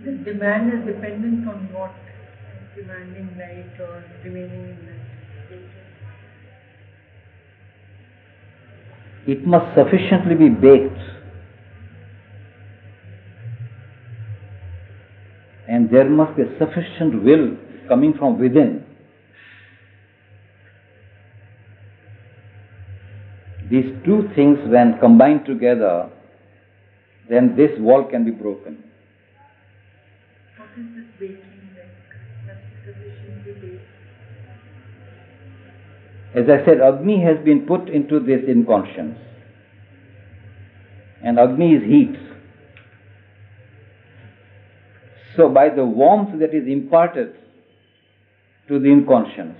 The demand is dependent on what? Demanding light or remaining in that state? It must sufficiently be baked, and there must be a sufficient will coming from within. These two things, when combined together, then this wall can be broken. What is this baking like? Must be sufficiently baked. As I said, Agni has been put into this inconscience. And Agni is heat. So by the warmth that is imparted to the inconscience,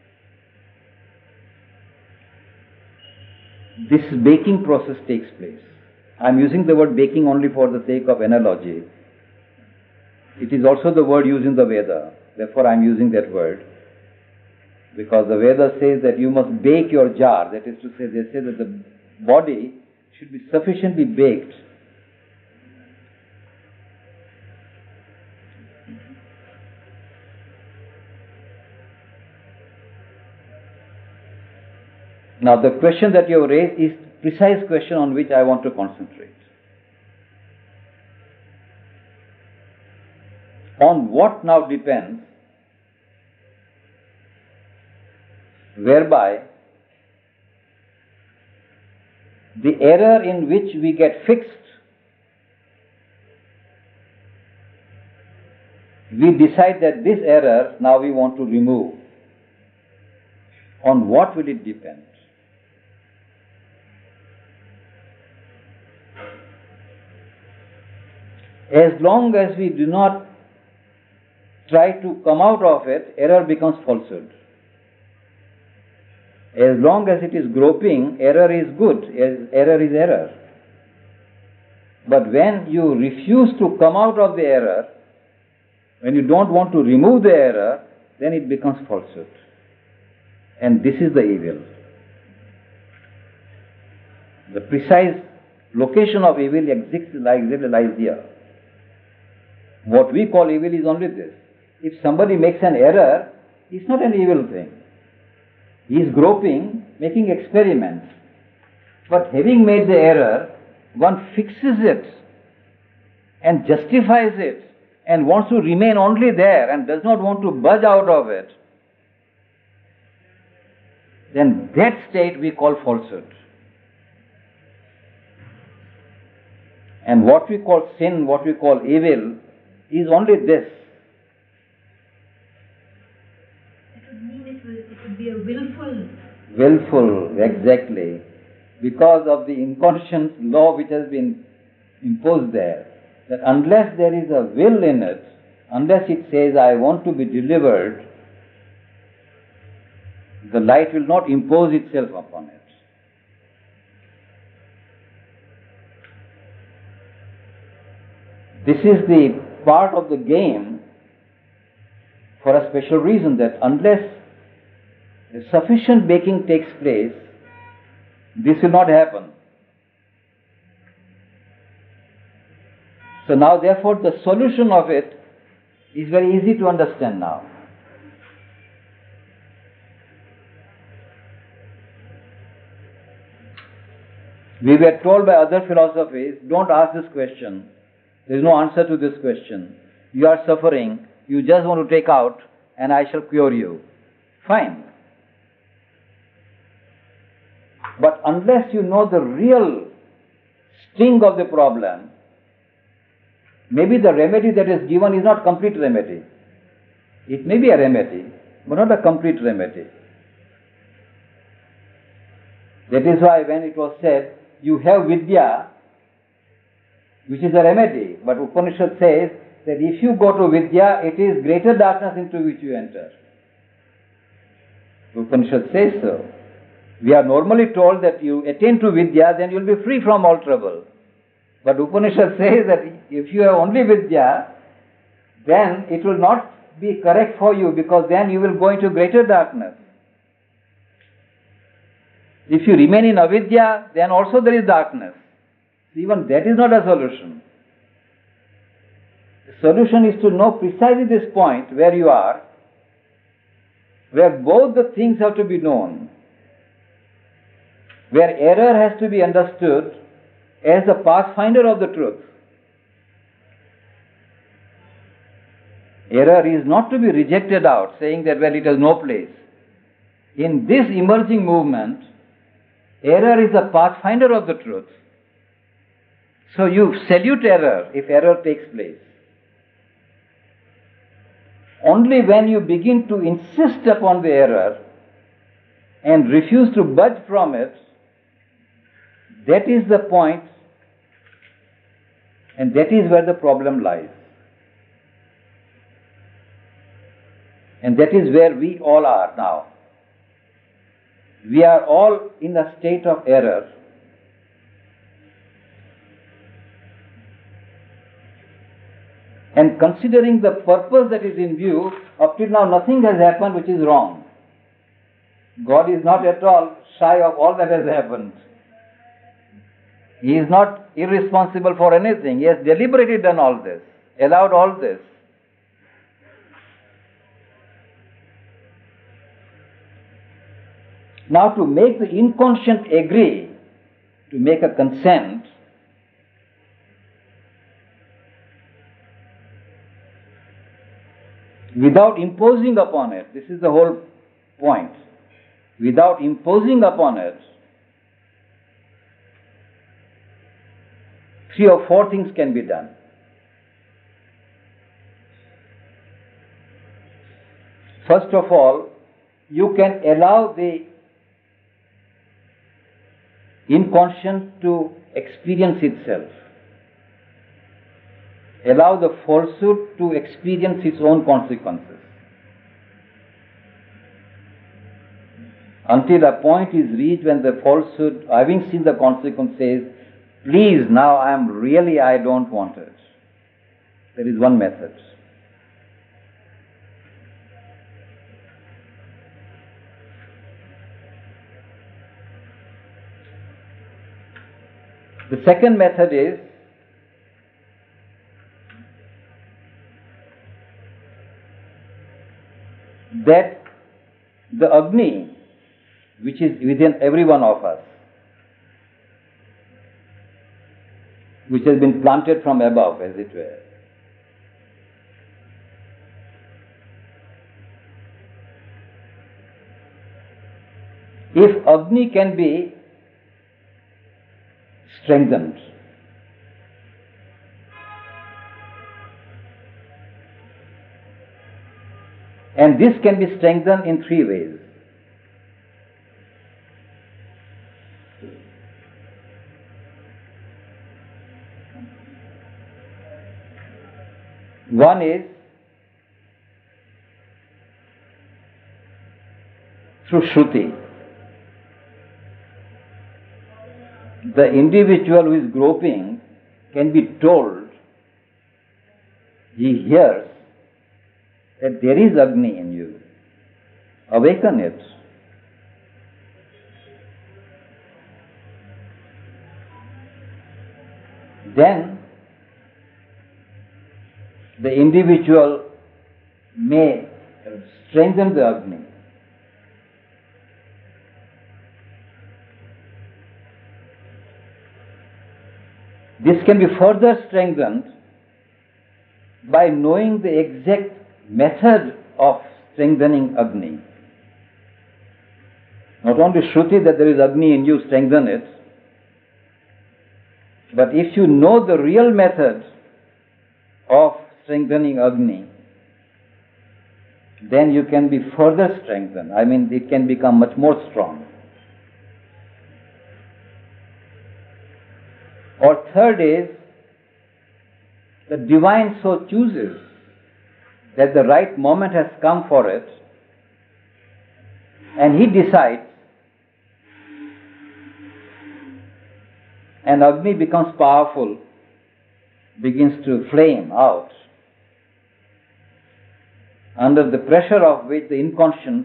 this baking process takes place. I am using the word baking only for the sake of analogy. It is also the word used in the Veda. Therefore I am using that word. Because the Veda says that you must bake your jar. That is to say, they say that the body should be sufficiently baked. Now the question that you have raised is the precise question on which I want to concentrate. On what now depends whereby the error in which we get fixed, we decide that this error now we want to remove. On what will it depend? As long as we do not try to come out of it, error becomes falsehood. As long as it is groping, error is good, error is error. But when you refuse to come out of the error, when you don't want to remove the error, then it becomes falsehood. And this is the evil. The precise location of evil exists lies here. What we call evil is only this. If somebody makes an error, it's not an evil thing. He is groping, making experiments. But having made the error, one fixes it and justifies it and wants to remain only there and does not want to budge out of it. Then that state we call falsehood. And what we call sin, what we call evil, is only this. It would mean it would be a willful. Willful, exactly. Because of the inconscious law which has been imposed there, that unless there is a will in it, unless it says, I want to be delivered, the light will not impose itself upon it. This is the part of the game for a special reason, that unless sufficient baking takes place, this will not happen. So now therefore the solution of it is very easy to understand now. We were told by other philosophies, don't ask this question. There is no answer to this question. You are suffering, you just want to take out, and I shall cure you. Fine. But unless you know the real sting of the problem, maybe the remedy that is given is not complete remedy. It may be a remedy, but not a complete remedy. That is why when it was said, you have Vidya, which is a remedy, but Upanishad says that if you go to Vidya, it is greater darkness into which you enter. Upanishad says so. We are normally told that you attain to Vidya, then you will be free from all trouble. But Upanishad says that if you have only Vidya, then it will not be correct for you, because then you will go into greater darkness. If you remain in avidya, then also there is darkness. Even that is not a solution. The solution is to know precisely this point where you are, where both the things have to be known, where error has to be understood as the pathfinder of the truth. Error is not to be rejected out, saying that, well, it has no place. In this emerging movement, error is the pathfinder of the truth. So you salute error if error takes place. Only when you begin to insist upon the error and refuse to budge from it, that is the point, and that is where the problem lies. And that is where we all are now. We are all in a state of error. And considering the purpose that is in view, up till now nothing has happened which is wrong. God is not at all shy of all that has happened. He is not irresponsible for anything. He has deliberately done all this, allowed all this. Now, to make the inconscient agree, to make a consent, without imposing upon it, this is the whole point, without imposing upon it, 3 or 4 things can be done. First of all, you can allow the inconscient to experience itself. Allow the falsehood to experience its own consequences. Until a point is reached when the falsehood, having seen the consequence, says, please, now I don't want it. There is one method. The second method is that the Agni, which is within every one of us, which has been planted from above, as it were, if Agni can be strengthened, and this can be strengthened in 3 ways. One is through Shruti. The individual who is groping can be told, he hears that there is Agni in you. Awaken it. Then the individual may strengthen the Agni. This can be further strengthened by knowing the exact method of strengthening Agni. Not only Shruti that there is Agni in you, strengthen it, but if you know the real method of strengthening Agni, then you can be further strengthened. I mean, it can become much more strong. Or third is, the divine so chooses that the right moment has come for it, and he decides, and Agni becomes powerful, begins to flame out, under the pressure of which the inconscience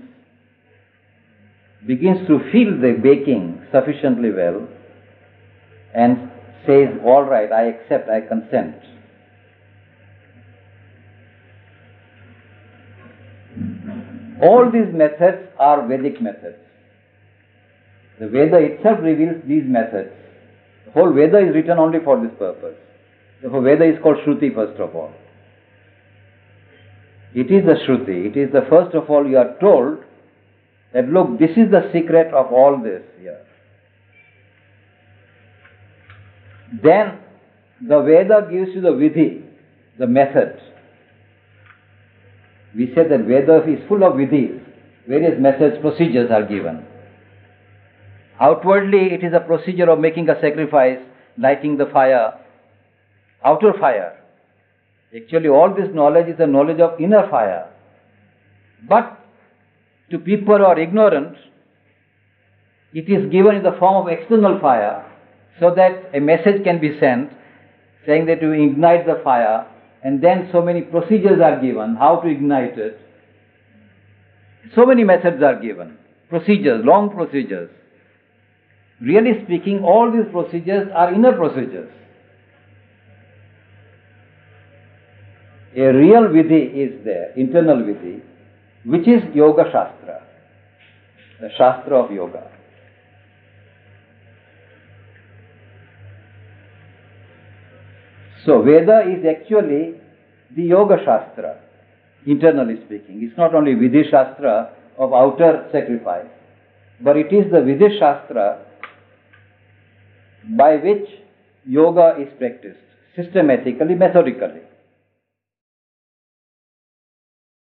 begins to feel the baking sufficiently well and says, all right, I accept, I consent. All these methods are Vedic methods. The Veda itself reveals these methods. The whole Veda is written only for this purpose. Therefore, Veda is called Shruti first of all. It is the Shruti. It is the first of all you are told that look, this is the secret of all this here. Then the Veda gives you the Vidhi, the method. We say that Veda is full of Vidhis. Various methods, procedures are given. Outwardly, it is a procedure of making a sacrifice, lighting the fire, outer fire. Actually, all this knowledge is the knowledge of inner fire. But to people who are ignorant, it is given in the form of external fire, so that a message can be sent saying that you ignite the fire, and then so many procedures are given, how to ignite it. So many methods are given, procedures, long procedures. Really speaking, all these procedures are inner procedures. A real Vidhi is there, internal Vidhi, which is Yoga Shastra, the Shastra of Yoga. So Veda is actually the Yoga Shastra, internally speaking. It's not only Vidhi Shastra of outer sacrifice, but it is the Vidhi Shastra by which yoga is practiced, systematically, methodically.